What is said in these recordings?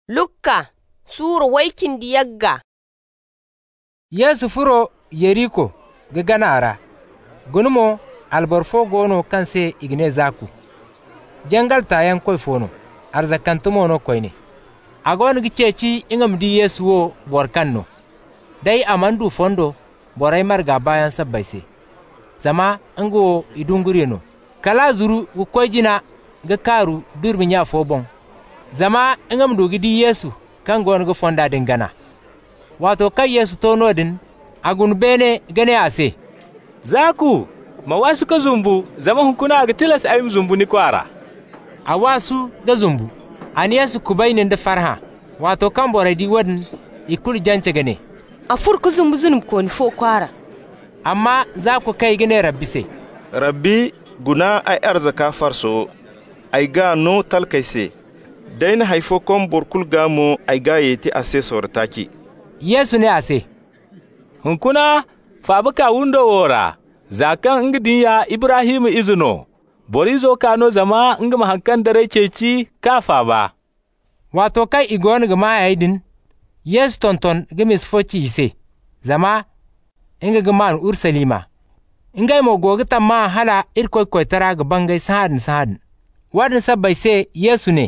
Lukka Sura waikin diyagga. Yesu furo Yeriko ga ganara gunumo albarfo gono kanse igne zaku jangal tayan koy fono arzakantumo no koyne agon giceci ingam di Yesu wo borkanno dai amandu fondo borai marga bayan sabbaise zama ngo idungureno kala zuru gu koyjina ga karu durmi nya fo bon zama ingam dogi di Yesu kan gon ga fonda dingana wato kai Yesu tono din agun bene gane ase zaku ma wasu ka zumbu zama hunkuna ga tilas ayim zumbu ni kwara a wasu ga zumbu an Yesu kubainin da farha wato kan borai di wadin ikul jance gane A furku zumbu zunum ko ni fo kwara amma za ku kai gane rabbi sai rabbi guna ay arzaka farso ay ga no talkaise daina haifo kon borkul gamo ay ga yeti ase sortaki Yesu ne ase hunkuna fabuka wundo wora zakan ngdiya Ibrahim izino borizo kano zama ngma hankan dare ceci kafa ba wato kai igon ga mayaidin Yesu tonton ga misfoci ise zama inga ga man Ursalima ingai mo gogi tamma hala irkoy koytara ga bangai sahadin wadin sabbai se Yesu ne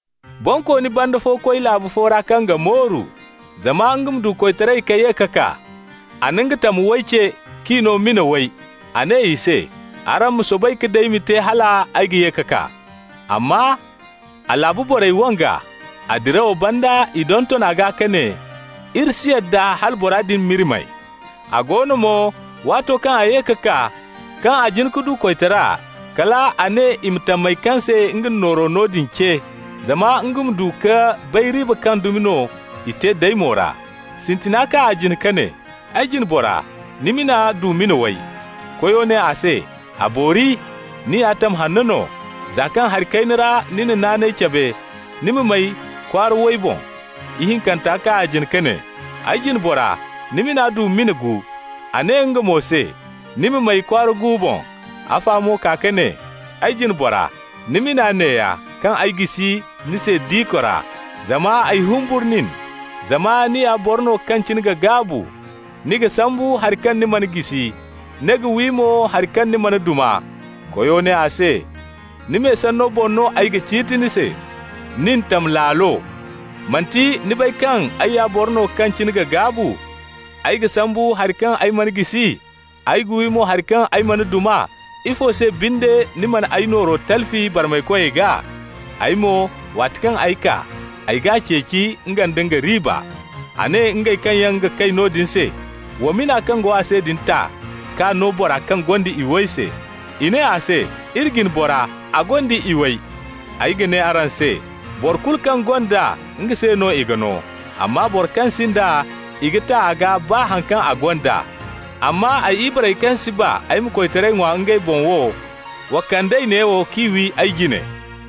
bonko ni banda fo koy labu fora kanga moru zama ngum du koytare kaye kaka aninga tam waice kino mina wai ane ise aram musobai ka dai mite hala aigiye kaka amma alabu borai wanga adirawo banda idon to naga kane irsiyar da hal boradin mirmai agono mo wato kan aye kaka kan ajin kudu koitara kala ane imtamai kanse ngin noro nodin ke zama ngum duka bayri bakan dumino ite dai mora sintinaka ajin kane ajin bora nimina dumino wai koyo ne ase abori ni atam hannono zakan har kainira nini nane kebe nimi mai kwar woibon ihin kanta ka ajin kane ajin bora nimina dumino gu ane nga mose nimi mai kwar gubon afamo kakane ajin bora nimina ne ya kan aigisi nise dikora zama ai humburnin zama ni a borno kancin ga gabu niga sambu harkan ni man gisi nega wimo harkan ni man duma koyo ne ase nime sanno bonno aiga chitini se nin tam lalo manti ni bai kan ayya borno kancin ga gabu aiga sambu harkan ay man gisi aiga wimo harkan ay man duma ifo se binde ni man ay noro talfi barmai koye ga aymo watkan aika aiga ceki ngan dinga riba ane ngai kan yanga kai nodin se wa mina kan go ase dinta ka no bora kan gondi iwai se ine ase irgin bora a gondi iwai aigene aran se borkul kan gonda ngi se no igano amma borkan sinda igita aga ba hankan a gonda amma ai ibrai kan si ba ai mu koitare ngwa ngai bonwo wakandai ne wo kiwi aigine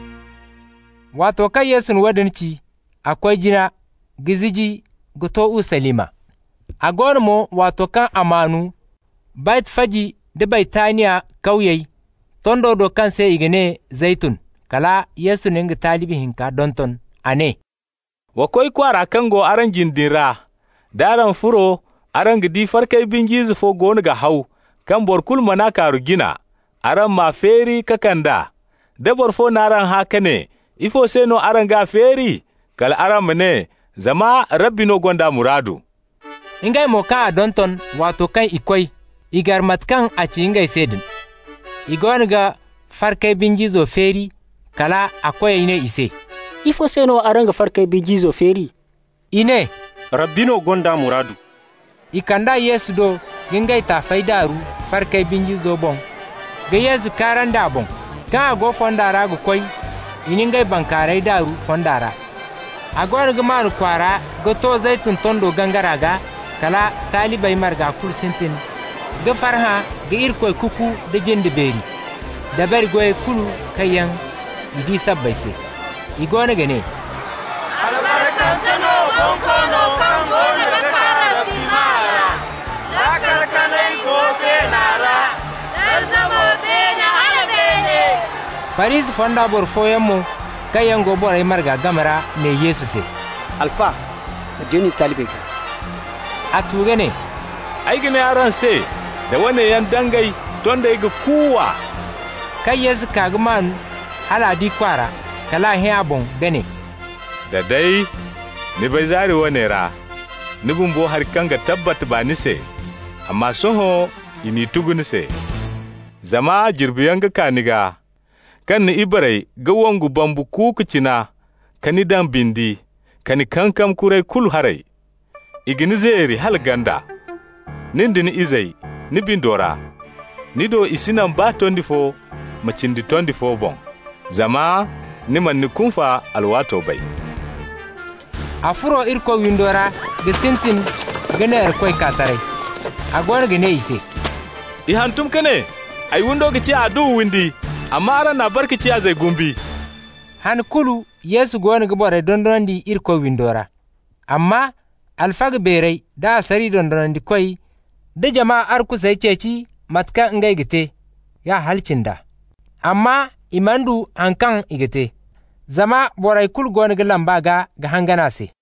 wato kai Yesu wadinci akwai jina giziji guto Ursalima a gormo wato kan amanu bait faji da baitaniya kauyai tondo do kan sai igene zaitun kala Yesu ninga talibi hinka donton ane wakoi kwara kango aran jindira daran furo aran gidi farkai bingizu fo gonu ga hau kan borkul mana karu gina aran ma feri kakanda da borfo naran hakane ifo seno aran ga feri kal aran mene zama rabbi no gonda muradu ingai mo ka donton wato kai ikoi igar matkan a ci ingai sedin igon ga farkai bingizo feri kala akwai ine ise ifo seno aranga farkai bingizo feri ine rabbino gonda muradu ikanda Yesu do gingai ta faidaru farkai bingizo bon ga Yesu karanda bon kan go fondara go koi iningai bankarai daru fondara agwar ga manu kwara ga to zaitun tondo gangara ga kala talibai marga kul sintin ga farha ga irkoy kuku da jindi beri da bari goy kulu kayan idi sabbai se igona gane albarakantano bonkono kango da kara timara lakar kanai gobe nara darzamo benya halabene Faris fonda bor foyammo kayan go boray marga gamara ne Yesu se alfa jeni talibe ga a tuge ne ai gine aran se da wane yan dangai don da ga kuwa kai Yesu kagman haladi kwara kala he abon bene da dai ni bai zari wane ra ni bumbo har kanga tabbat ba ni se amma soho ini tuguni se zama jirbiyan ga kaniga kan ni ibarai ga wangu bambu kukucina kani dan bindi kani kankam kurai kul harai igini zeri hal ganda nindi ni izai ni bindora ni do isinan ba tondi fo macindi tondi fo bon zama ni man ni kunfa alwato bai afuro irko windora ga sintin gane irkoi katare a gona gane ise i hantum kane ai wundo ga ci adu windi amma ara na barki ci azai gumbi han kulu Yesu gona ga bore dondondi irko windora amma alfaga berei da sari dondondi koi da jama'a arku sai ceci matka ngai gite ya halcinda amma imandu hankan igite zama borai kul gona ga lamba ga hangana se